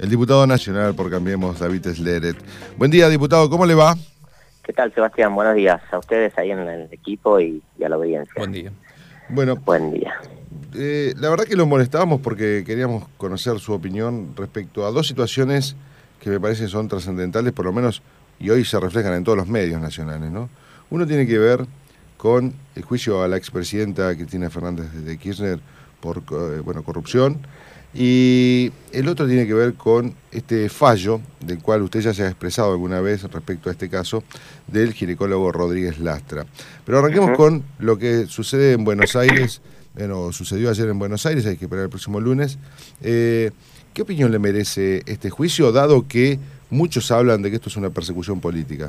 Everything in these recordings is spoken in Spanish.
el diputado nacional por Cambiemos, David Sledet. Buen día, diputado, ¿cómo le va? ¿Qué tal, Sebastián? Buenos días a ustedes ahí en el equipo y a la audiencia. Buen día. Bueno, Buen día. La verdad que lo molestábamos porque queríamos conocer su opinión respecto a dos situaciones que me parece son trascendentales, por lo menos, y hoy se reflejan en todos los medios nacionales, ¿no? Uno tiene que ver con el juicio a la expresidenta Cristina Fernández de Kirchner por corrupción, y el otro tiene que ver con este fallo, del cual usted ya se ha expresado alguna vez respecto a este caso, del ginecólogo Rodríguez Lastra. Pero arranquemos con lo que sucede en Buenos Aires. Bueno, sucedió ayer en Buenos Aires, hay que esperar el próximo lunes. ¿Qué opinión le merece este juicio, dado que muchos hablan de que esto es una persecución política?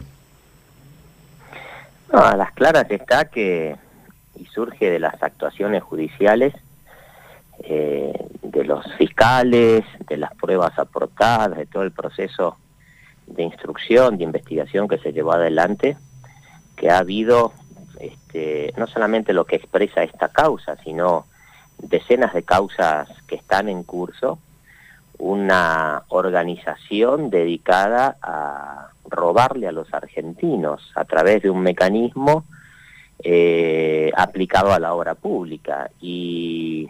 No, a las claras está que, y surge de las actuaciones judiciales, de los fiscales, de las pruebas aportadas, de todo el proceso de instrucción, de investigación que se llevó adelante, que ha habido no solamente lo que expresa esta causa, sino decenas de causas que están en curso, una organización dedicada a robarle a los argentinos a través de un mecanismo aplicado a la obra pública. Y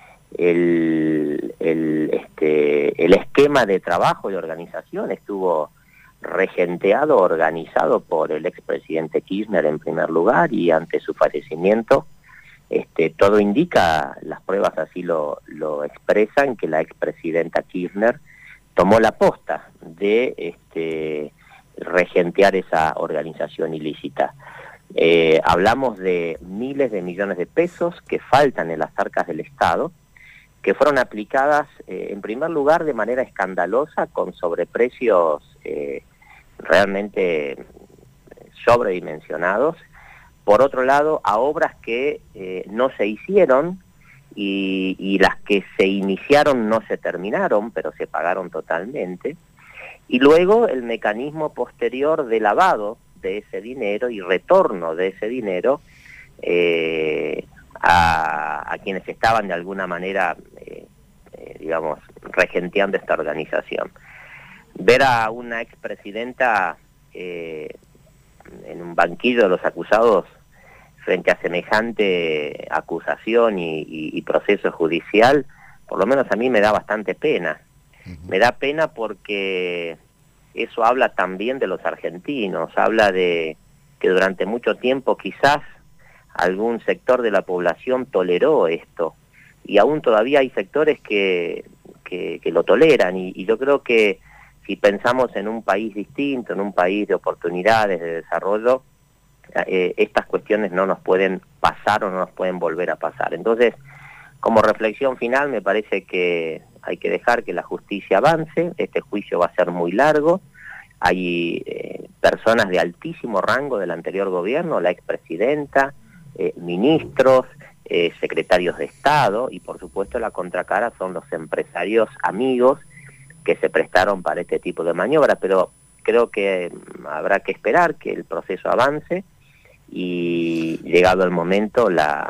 el esquema de trabajo y organización estuvo regenteado, organizado por el expresidente Kirchner en primer lugar, y ante su fallecimiento todo indica, las pruebas así lo expresan, que la expresidenta Kirchner tomó la posta de regentear esa organización ilícita. Hablamos de miles de millones de pesos que faltan en las arcas del Estado, que fueron aplicadas en primer lugar de manera escandalosa, con sobreprecios realmente sobredimensionados. Por otro lado, a obras que no se hicieron y las que se iniciaron no se terminaron, pero se pagaron totalmente. Y luego el mecanismo posterior de lavado de ese dinero y retorno de ese dinero a quienes estaban de alguna manera, digamos, regenteando esta organización. Ver a una expresidenta en un banquillo de los acusados frente a semejante acusación y proceso judicial, por lo menos a mí me da bastante pena. Me da pena porque eso habla también de los argentinos, habla de que durante mucho tiempo quizás algún sector de la población toleró esto, y aún todavía hay sectores que lo toleran, y yo creo que si pensamos en un país distinto, en un país de oportunidades, de desarrollo, estas cuestiones no nos pueden pasar o no nos pueden volver a pasar. Entonces, como reflexión final, me parece que hay que dejar que la justicia avance. Este juicio va a ser muy largo. Hay personas de altísimo rango del anterior gobierno, la expresidenta, ministros, secretarios de Estado, y por supuesto la contracara son los empresarios amigos que se prestaron para este tipo de maniobras. Pero creo que habrá que esperar que el proceso avance, y llegado el momento,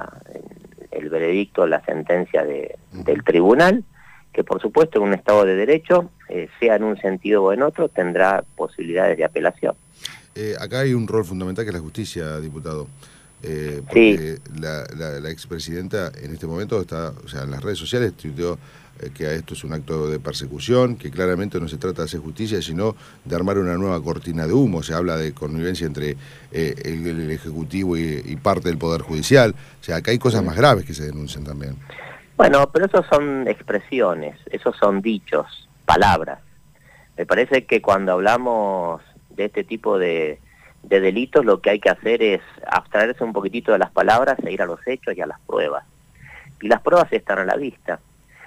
el veredicto, la sentencia del tribunal, que por supuesto en un Estado de Derecho, sea en un sentido o en otro, tendrá posibilidades de apelación. Acá hay un rol fundamental que es la justicia, diputado. Porque sí, la expresidenta en este momento está, o sea, en las redes sociales tuiteó que esto es un acto de persecución, que claramente no se trata de hacer justicia, sino de armar una nueva cortina de humo. Se habla de connivencia entre el Ejecutivo y parte del Poder Judicial. O sea, acá hay cosas más graves que se denuncian también. Bueno, pero esos son expresiones, esos son dichos, palabras. Me parece que cuando hablamos de este tipo de delitos, lo que hay que hacer es abstraerse un poquitito de las palabras e ir a los hechos y a las pruebas. Y las pruebas están a la vista.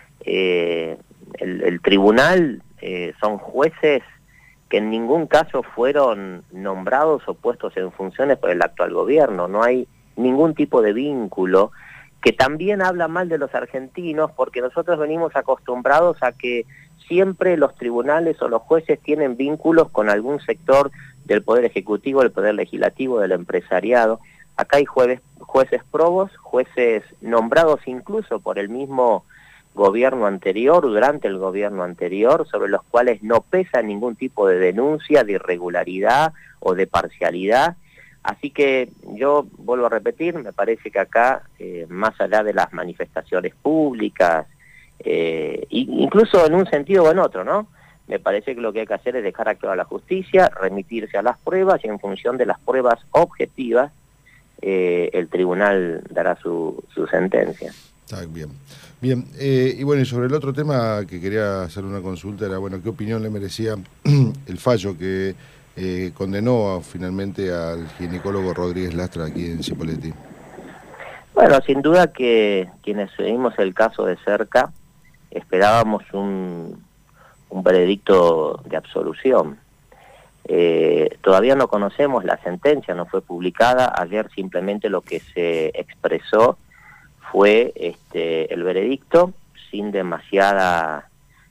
El tribunal son jueces que en ningún caso fueron nombrados o puestos en funciones por el actual gobierno. No hay ningún tipo de vínculo, que también habla mal de los argentinos, porque nosotros venimos acostumbrados a que siempre los tribunales o los jueces tienen vínculos con algún sector del Poder Ejecutivo, del Poder Legislativo, del empresariado. Acá hay jueces probos, jueces nombrados incluso por el mismo gobierno anterior, durante el gobierno anterior, sobre los cuales no pesa ningún tipo de denuncia, de irregularidad o de parcialidad. Así que yo vuelvo a repetir, me parece que acá, más allá de las manifestaciones públicas, incluso en un sentido o en otro, ¿no? Me parece que lo que hay que hacer es dejar actuar a la justicia, remitirse a las pruebas y en función de las pruebas objetivas, el tribunal dará su sentencia. Está bien. Bien, y bueno, y sobre el otro tema que quería hacer una consulta era, bueno, ¿qué opinión le merecía el fallo que condenó finalmente al ginecólogo Rodríguez Lastra aquí en Cipolletti? Bueno, sin duda que quienes seguimos el caso de cerca esperábamos un veredicto de absolución. Todavía no conocemos la sentencia, no fue publicada. Ayer simplemente lo que se expresó fue el veredicto sin demasiada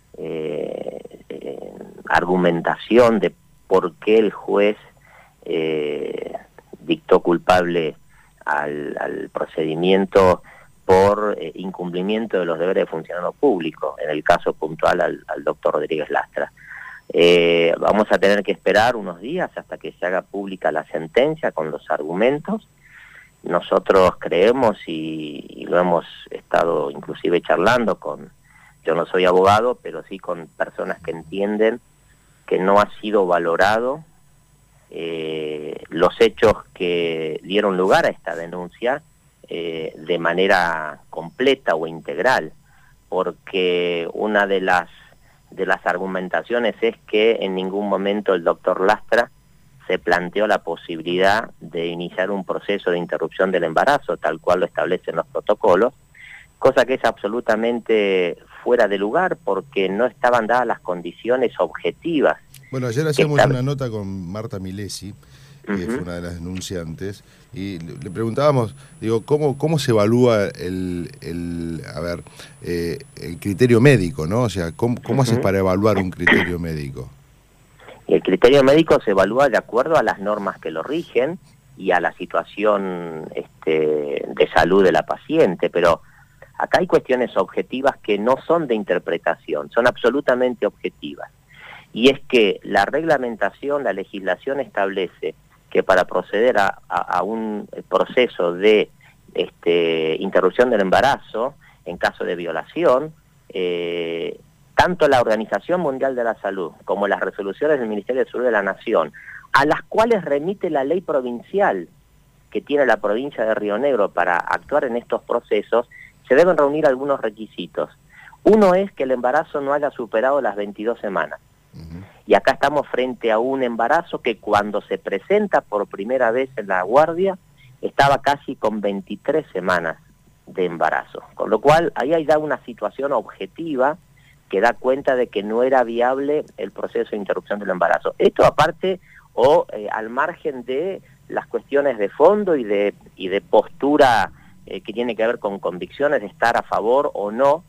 argumentación de por qué el juez dictó culpable al procedimiento por incumplimiento de los deberes de funcionario público, en el caso puntual al doctor Rodríguez Lastra. Vamos a tener que esperar unos días hasta que se haga pública la sentencia con los argumentos. Nosotros creemos, y lo hemos estado inclusive charlando yo no soy abogado, pero sí con personas que entienden que no ha sido valorado los hechos que dieron lugar a esta denuncia de manera completa o integral, porque una de las argumentaciones es que en ningún momento el doctor Lastra se planteó la posibilidad de iniciar un proceso de interrupción del embarazo, tal cual lo establecen los protocolos, cosa que es absolutamente fuera de lugar porque no estaban dadas las condiciones objetivas. Bueno, ayer hacíamos una nota con Marta Milesi, que fue una de las denunciantes, y le preguntábamos, digo, ¿cómo se evalúa el criterio médico, ¿no? O sea, ¿cómo haces para evaluar un criterio médico? Y el criterio médico se evalúa de acuerdo a las normas que lo rigen y a la situación de salud de la paciente, pero acá hay cuestiones objetivas que no son de interpretación, son absolutamente objetivas. Y es que la reglamentación, la legislación establece que para proceder a un proceso de interrupción del embarazo, en caso de violación, tanto la Organización Mundial de la Salud como las resoluciones del Ministerio de Salud de la Nación, a las cuales remite la ley provincial que tiene la provincia de Río Negro para actuar en estos procesos, se deben reunir algunos requisitos. Uno es que el embarazo no haya superado las 22 semanas. Y acá estamos frente a un embarazo que cuando se presenta por primera vez en la guardia, estaba casi con 23 semanas de embarazo. Con lo cual, ahí hay ya una situación objetiva que da cuenta de que no era viable el proceso de interrupción del embarazo. Esto aparte al margen de las cuestiones de fondo y de postura que tiene que ver con convicciones de estar a favor o no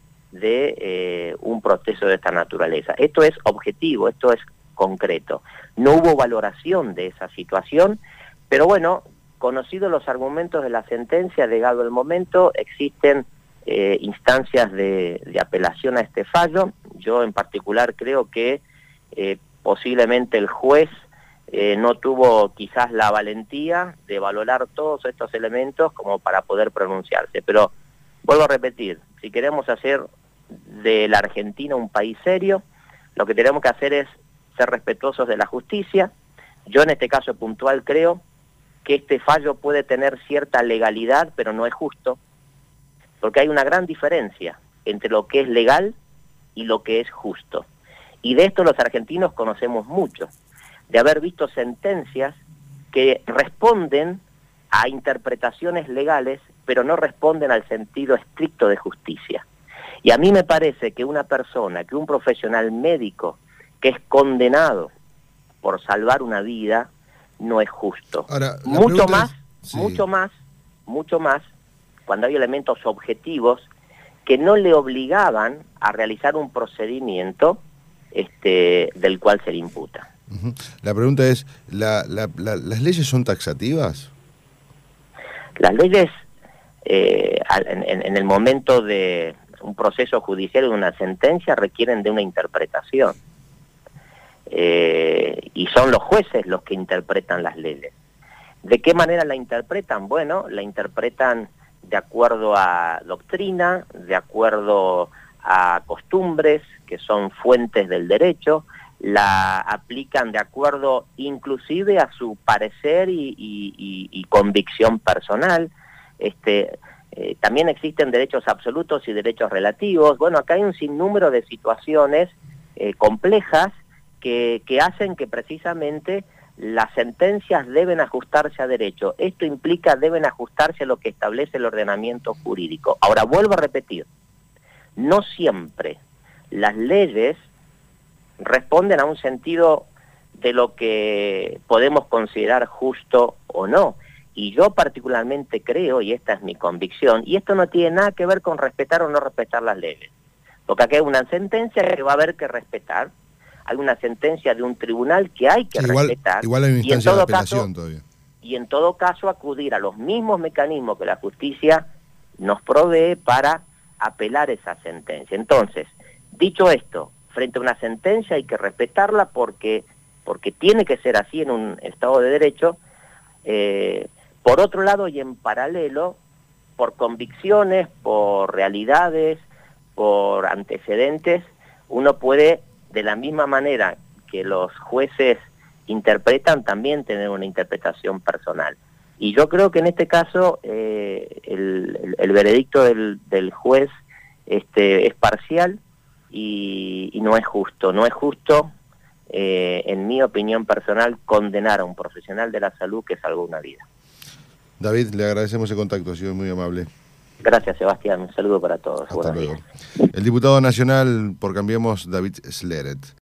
de un proceso de esta naturaleza. Esto es objetivo, esto es concreto. No hubo valoración de esa situación, pero bueno, conocidos los argumentos de la sentencia, llegado el momento, existen instancias de apelación a este fallo. Yo en particular creo que posiblemente el juez no tuvo quizás la valentía de valorar todos estos elementos como para poder pronunciarse, pero vuelvo a repetir, si queremos hacer de la Argentina un país serio, lo que tenemos que hacer es ser respetuosos de la justicia. Yo en este caso puntual creo que este fallo puede tener cierta legalidad, pero no es justo, porque hay una gran diferencia entre lo que es legal y lo que es justo. Y de esto los argentinos conocemos mucho, de haber visto sentencias que responden a interpretaciones legales, pero no responden al sentido estricto de justicia. Y a mí me parece que una persona, que un profesional médico que es condenado por salvar una vida, no es justo. Ahora, mucho más, sí. mucho más, cuando hay elementos objetivos que no le obligaban a realizar un procedimiento del cual se le imputa. La pregunta es, ¿las leyes son taxativas? Las leyes, en el momento de un proceso judicial y una sentencia requieren de una interpretación. Y son los jueces los que interpretan las leyes. ¿De qué manera la interpretan? Bueno, la interpretan de acuerdo a doctrina, de acuerdo a costumbres, que son fuentes del derecho, la aplican de acuerdo inclusive a su parecer y convicción personal. También existen derechos absolutos y derechos relativos. Bueno, acá hay un sinnúmero de situaciones complejas que hacen que precisamente las sentencias deben ajustarse a derecho. Esto implica deben ajustarse a lo que establece el ordenamiento jurídico. Ahora, vuelvo a repetir, no siempre las leyes responden a un sentido de lo que podemos considerar justo o no. Y yo particularmente creo, y esta es mi convicción, y esto no tiene nada que ver con respetar o no respetar las leyes, porque acá hay una sentencia que va a haber que respetar, hay una sentencia de un tribunal que hay que respetar. Igual hay una instancia de apelación todavía. Y en todo caso acudir a los mismos mecanismos que la justicia nos provee para apelar esa sentencia. Entonces, dicho esto, frente a una sentencia hay que respetarla porque tiene que ser así en un Estado de Derecho. Por otro lado y en paralelo, por convicciones, por realidades, por antecedentes, uno puede, de la misma manera que los jueces interpretan, también tener una interpretación personal. Y yo creo que en este caso el veredicto del juez es parcial y no es justo. No es justo, en mi opinión personal, condenar a un profesional de la salud que salvó una vida. David, le agradecemos el contacto, ha sido muy amable. Gracias, Sebastián. Un saludo para todos. Hasta luego. El diputado nacional por Cambiemos, David Sleret.